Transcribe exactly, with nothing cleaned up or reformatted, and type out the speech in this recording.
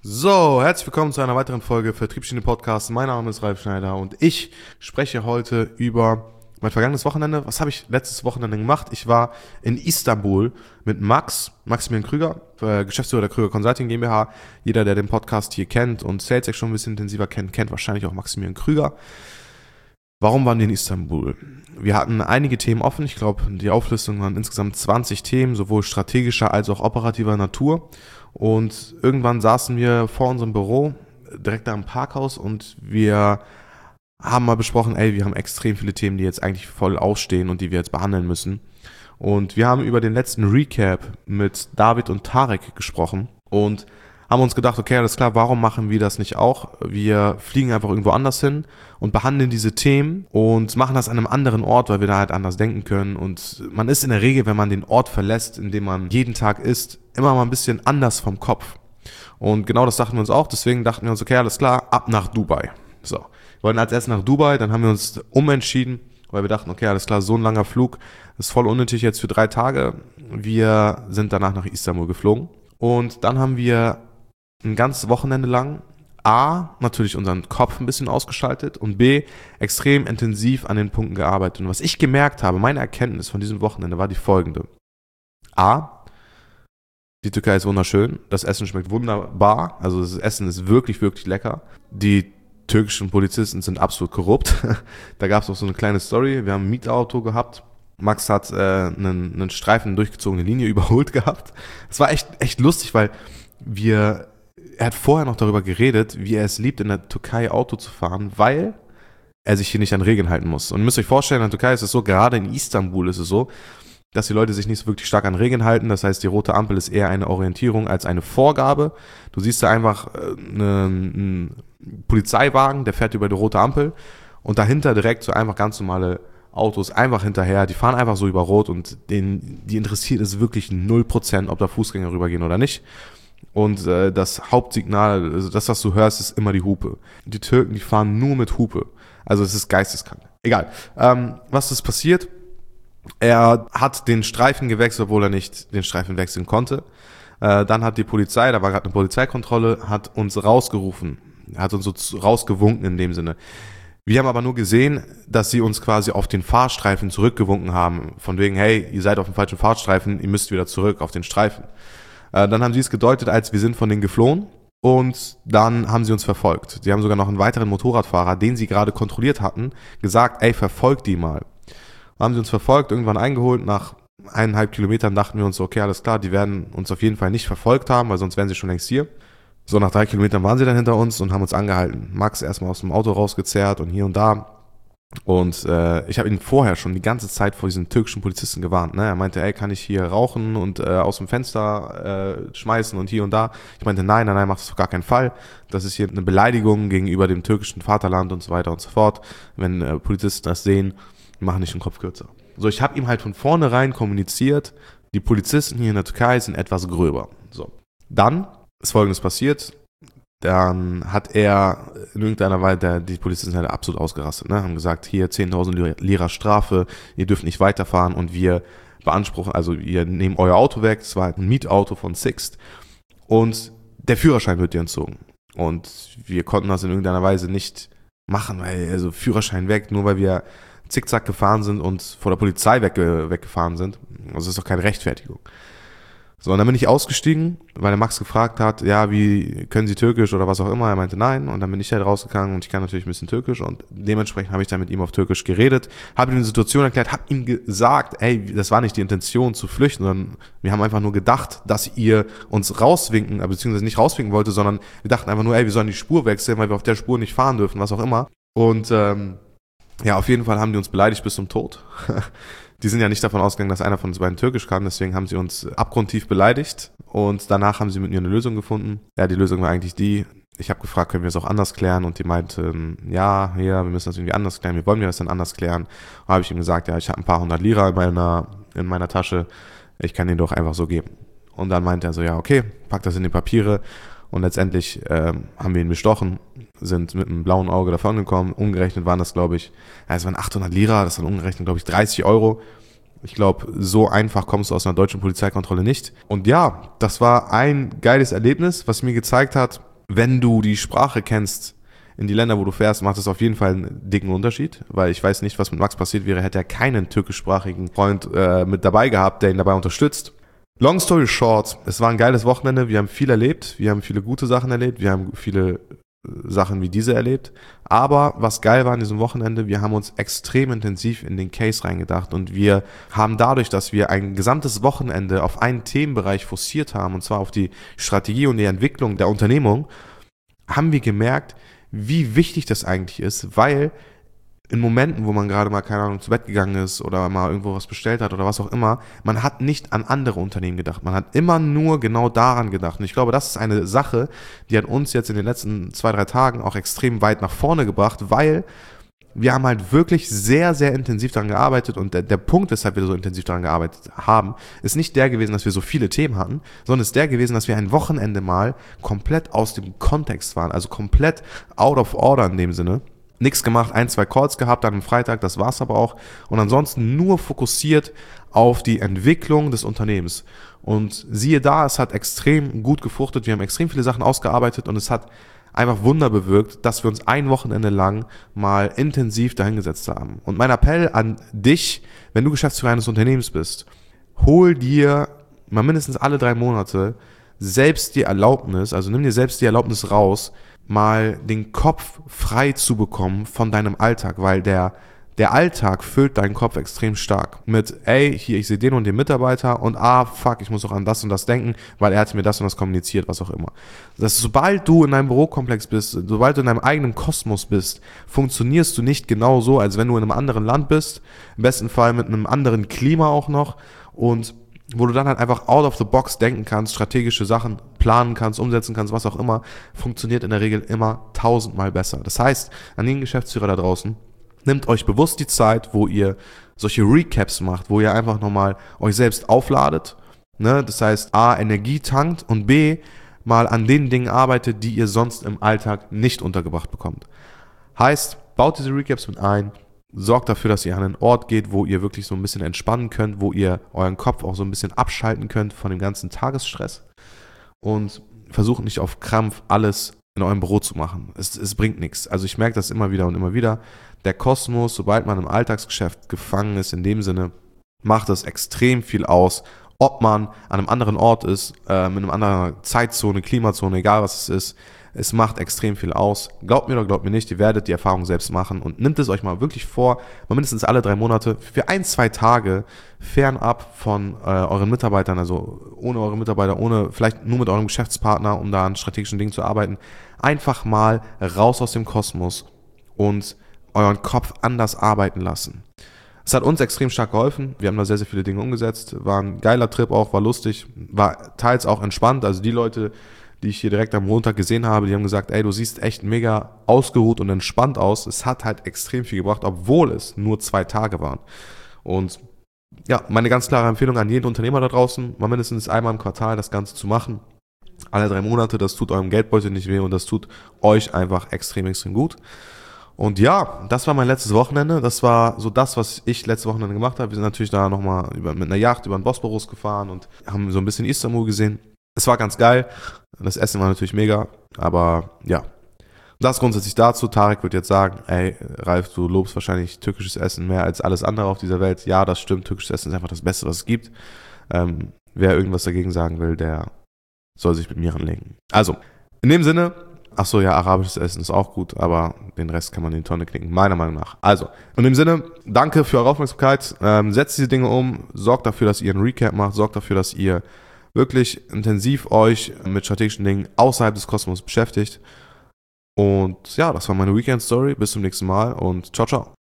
So, herzlich willkommen zu einer weiteren Folge Vertriebsschiene Podcast. Mein Name ist Ralf Schneider und ich spreche heute über mein vergangenes Wochenende. Was habe ich letztes Wochenende gemacht? Ich war in Istanbul mit Max, Maximilian Krüger, Geschäftsführer der Krüger Consulting GmbH. Jeder, der den Podcast hier kennt und SalesX schon ein bisschen intensiver kennt, kennt wahrscheinlich auch Maximilian Krüger. Warum waren wir in Istanbul? Wir hatten einige Themen offen. Ich glaube, die Auflistung waren insgesamt zwanzig Themen, sowohl strategischer als auch operativer Natur. Und irgendwann saßen wir vor unserem Büro, direkt da im Parkhaus, und wir haben mal besprochen, ey, wir haben extrem viele Themen, die jetzt eigentlich voll ausstehen und die wir jetzt behandeln müssen. Und wir haben über den letzten Recap mit David und Tarek gesprochen und haben uns gedacht, okay, alles klar, warum machen wir das nicht auch? Wir fliegen einfach irgendwo anders hin und behandeln diese Themen und machen das an einem anderen Ort, weil wir da halt anders denken können. Und man ist in der Regel, wenn man den Ort verlässt, in dem man jeden Tag ist, immer mal ein bisschen anders vom Kopf. Und genau das dachten wir uns auch, deswegen dachten wir uns, okay, alles klar, ab nach Dubai. So, wir wollten als erstes nach Dubai, dann haben wir uns umentschieden, weil wir dachten, okay, alles klar, so ein langer Flug ist voll unnötig jetzt für drei Tage. Wir sind danach nach Istanbul geflogen und dann haben wir ein ganzes Wochenende lang A, natürlich unseren Kopf ein bisschen ausgeschaltet und B, extrem intensiv an den Punkten gearbeitet. Und was ich gemerkt habe, meine Erkenntnis von diesem Wochenende war die folgende. A, die Türkei ist wunderschön, das Essen schmeckt wunderbar, also das Essen ist wirklich, wirklich lecker. Die türkischen Polizisten sind absolut korrupt. Da gab es auch so eine kleine Story, wir haben ein Mietauto gehabt. Max hat äh, einen, einen Streifen durchgezogene Linie überholt gehabt. Es war echt, echt lustig, weil wir... Er hat vorher noch darüber geredet, wie er es liebt, in der Türkei Auto zu fahren, weil er sich hier nicht an Regeln halten muss. Und ihr müsst euch vorstellen, in der Türkei ist es so, gerade in Istanbul ist es so, dass die Leute sich nicht so wirklich stark an Regeln halten. Das heißt, die rote Ampel ist eher eine Orientierung als eine Vorgabe. Du siehst da einfach einen Polizeiwagen, der fährt über die rote Ampel und dahinter direkt so einfach ganz normale Autos einfach hinterher. Die fahren einfach so über Rot und denen, die interessiert es wirklich null Prozent, ob da Fußgänger rübergehen oder nicht. Und äh, das Hauptsignal, also das, was du hörst, ist immer die Hupe. Die Türken, die fahren nur mit Hupe. Also es ist geisteskrank. Egal. Ähm, was ist passiert? Er hat den Streifen gewechselt, obwohl er nicht den Streifen wechseln konnte. Äh, dann hat die Polizei, da war gerade eine Polizeikontrolle, hat uns rausgerufen. Hat uns so rausgewunken in dem Sinne. Wir haben aber nur gesehen, dass sie uns quasi auf den Fahrstreifen zurückgewunken haben. Von wegen, hey, ihr seid auf dem falschen Fahrstreifen, ihr müsst wieder zurück auf den Streifen. Dann haben sie es gedeutet, als wir sind von denen geflohen und dann haben sie uns verfolgt. Sie haben sogar noch einen weiteren Motorradfahrer, den sie gerade kontrolliert hatten, gesagt, ey, verfolgt die mal. Dann haben sie uns verfolgt, irgendwann eingeholt. Nach eineinhalb Kilometern dachten wir uns, okay, alles klar, die werden uns auf jeden Fall nicht verfolgt haben, weil sonst wären sie schon längst hier. So, nach drei Kilometern waren sie dann hinter uns und haben uns angehalten. Max erstmal aus dem Auto rausgezerrt und hier und da. Und äh, ich habe ihn vorher schon die ganze Zeit vor diesen türkischen Polizisten gewarnt. Ne? Er meinte, ey, kann ich hier rauchen und äh, aus dem Fenster äh, schmeißen und hier und da. Ich meinte, nein, nein, nein, mach das auf gar keinen Fall. Das ist hier eine Beleidigung gegenüber dem türkischen Vaterland und so weiter und so fort. Wenn äh, Polizisten das sehen, machen nicht den Kopf kürzer. So, ich habe ihm halt von vornherein kommuniziert, die Polizisten hier in der Türkei sind etwas gröber. So, dann ist Folgendes passiert. Dann hat er in irgendeiner Weise, die Polizisten sind halt absolut ausgerastet, ne? Haben gesagt, hier zehntausend Lira Strafe, ihr dürft nicht weiterfahren und wir beanspruchen, also wir nehmen euer Auto weg, es war halt ein Mietauto von Sixt und der Führerschein wird dir entzogen. Und wir konnten das in irgendeiner Weise nicht machen, weil, also Führerschein weg, nur weil wir zickzack gefahren sind und vor der Polizei wegge- weggefahren sind. Also das ist doch keine Rechtfertigung. So, und dann bin ich ausgestiegen, weil der Max gefragt hat, ja, wie, können Sie Türkisch oder was auch immer? Er meinte nein, und dann bin ich halt rausgegangen und ich kann natürlich ein bisschen Türkisch und dementsprechend habe ich dann mit ihm auf Türkisch geredet, habe ihm die Situation erklärt, habe ihm gesagt, ey, das war nicht die Intention zu flüchten, sondern wir haben einfach nur gedacht, dass ihr uns rauswinken, beziehungsweise nicht rauswinken wollte, sondern wir dachten einfach nur, ey, wir sollen die Spur wechseln, weil wir auf der Spur nicht fahren dürfen, was auch immer. Und ähm, ja, auf jeden Fall haben die uns beleidigt bis zum Tod. Die sind ja nicht davon ausgegangen, dass einer von uns beiden Türkisch kann, deswegen haben sie uns abgrundtief beleidigt und danach haben sie mit mir eine Lösung gefunden. Ja, die Lösung war eigentlich die, ich habe gefragt, können wir es auch anders klären und die meinten, ja, ja, wir müssen das irgendwie anders klären, wie wollen wir das denn anders klären? Und habe ich ihm gesagt, ja, ich habe ein paar hundert Lira in meiner, in meiner Tasche, ich kann den doch einfach so geben. Und dann meinte er so, ja, okay, pack das in die Papiere. Und letztendlich ähm, haben wir ihn bestochen, sind mit einem blauen Auge davon gekommen. Umgerechnet waren das, glaube ich, ja, es waren achthundert Lira, das waren umgerechnet, glaube ich, dreißig Euro. Ich glaube, so einfach kommst du aus einer deutschen Polizeikontrolle nicht. Und ja, das war ein geiles Erlebnis, was mir gezeigt hat, wenn du die Sprache kennst, in die Länder, wo du fährst, macht es auf jeden Fall einen dicken Unterschied, weil ich weiß nicht, was mit Max passiert wäre, hätte er keinen türkischsprachigen Freund äh, mit dabei gehabt, der ihn dabei unterstützt. Long story short, es war ein geiles Wochenende, wir haben viel erlebt, wir haben viele gute Sachen erlebt, wir haben viele Sachen wie diese erlebt, aber was geil war an diesem Wochenende, wir haben uns extrem intensiv in den Case reingedacht und wir haben dadurch, dass wir ein gesamtes Wochenende auf einen Themenbereich forciert haben, und zwar auf die Strategie und die Entwicklung der Unternehmung, haben wir gemerkt, wie wichtig das eigentlich ist, weil in Momenten, wo man gerade mal, keine Ahnung, zu Bett gegangen ist oder mal irgendwo was bestellt hat oder was auch immer, man hat nicht an andere Unternehmen gedacht. Man hat immer nur genau daran gedacht. Und ich glaube, das ist eine Sache, die hat uns jetzt in den letzten zwei, drei Tagen auch extrem weit nach vorne gebracht, weil wir haben halt wirklich sehr, sehr intensiv daran gearbeitet, und der, der Punkt, weshalb wir so intensiv daran gearbeitet haben, ist nicht der gewesen, dass wir so viele Themen hatten, sondern ist der gewesen, dass wir ein Wochenende mal komplett aus dem Kontext waren, also komplett out of order in dem Sinne. Nichts gemacht, ein, zwei Calls gehabt an einem Freitag, das war's aber auch. Und ansonsten nur fokussiert auf die Entwicklung des Unternehmens. Und siehe da, es hat extrem gut gefruchtet, wir haben extrem viele Sachen ausgearbeitet und es hat einfach Wunder bewirkt, dass wir uns ein Wochenende lang mal intensiv dahingesetzt haben. Und mein Appell an dich, wenn du Geschäftsführer eines Unternehmens bist, hol dir mal mindestens alle drei Monate selbst die Erlaubnis, also nimm dir selbst die Erlaubnis raus, mal den Kopf frei zu bekommen von deinem Alltag, weil der der Alltag füllt deinen Kopf extrem stark mit, ey, hier, ich sehe den und den Mitarbeiter und ah, fuck, ich muss auch an das und das denken, weil er hat mir das und das kommuniziert, was auch immer. Das ist, sobald du in deinem Bürokomplex bist, sobald du in deinem eigenen Kosmos bist, funktionierst du nicht genau so, als wenn du in einem anderen Land bist, im besten Fall mit einem anderen Klima auch noch, und wo du dann halt einfach out of the box denken kannst, strategische Sachen planen kannst, umsetzen kannst, was auch immer, funktioniert in der Regel immer tausendmal besser. Das heißt, an den Geschäftsführer da draußen, nehmt euch bewusst die Zeit, wo ihr solche Recaps macht, wo ihr einfach nochmal euch selbst aufladet, ne? Das heißt, A, Energie tankt und B, mal an den Dingen arbeitet, die ihr sonst im Alltag nicht untergebracht bekommt. Heißt, baut diese Recaps mit ein, sorgt dafür, dass ihr an einen Ort geht, wo ihr wirklich so ein bisschen entspannen könnt, wo ihr euren Kopf auch so ein bisschen abschalten könnt von dem ganzen Tagesstress, und versucht nicht auf Krampf alles in eurem Büro zu machen. Es, es bringt nichts. Also ich merke das immer wieder und immer wieder. Der Kosmos, sobald man im Alltagsgeschäft gefangen ist, in dem Sinne, macht es extrem viel aus, ob man an einem anderen Ort ist, äh, mit einer anderen Zeitzone, Klimazone, egal was es ist. Es macht extrem viel aus. Glaubt mir oder glaubt mir nicht, ihr werdet die Erfahrung selbst machen, und nimmt es euch mal wirklich vor, mal mindestens alle drei Monate für ein, zwei Tage fernab von äh, euren Mitarbeitern, also ohne eure Mitarbeiter, ohne vielleicht nur mit eurem Geschäftspartner, um da an strategischen Dingen zu arbeiten, einfach mal raus aus dem Kosmos und euren Kopf anders arbeiten lassen. Es hat uns extrem stark geholfen. Wir haben da sehr, sehr viele Dinge umgesetzt. War ein geiler Trip auch, war lustig, war teils auch entspannt. Also die Leute, die ich hier direkt am Montag gesehen habe, die haben gesagt, ey, du siehst echt mega ausgeruht und entspannt aus. Es hat halt extrem viel gebracht, obwohl es nur zwei Tage waren. Und ja, meine ganz klare Empfehlung an jeden Unternehmer da draußen, mal mindestens einmal im Quartal das Ganze zu machen. Alle drei Monate, das tut eurem Geldbeutel nicht weh und das tut euch einfach extrem, extrem gut. Und ja, das war mein letztes Wochenende. Das war so das, was ich letztes Wochenende gemacht habe. Wir sind natürlich da nochmal über, mit einer Yacht über den Bosporus gefahren und haben so ein bisschen Istanbul gesehen. Es war ganz geil. Das Essen war natürlich mega. Aber ja, das grundsätzlich dazu. Tarek wird jetzt sagen, ey, Ralf, du lobst wahrscheinlich türkisches Essen mehr als alles andere auf dieser Welt. Ja, das stimmt. Türkisches Essen ist einfach das Beste, was es gibt. Ähm, wer irgendwas dagegen sagen will, der soll sich mit mir anlegen. Also, in dem Sinne, ach so, ja, arabisches Essen ist auch gut, aber den Rest kann man in die Tonne knicken, meiner Meinung nach. Also, in dem Sinne, danke für eure Aufmerksamkeit. Ähm, setzt diese Dinge um, sorgt dafür, dass ihr einen Recap macht, sorgt dafür, dass ihr wirklich intensiv euch mit strategischen Dingen außerhalb des Kosmos beschäftigt. Und ja, das war meine Weekend-Story. Bis zum nächsten Mal und ciao, ciao.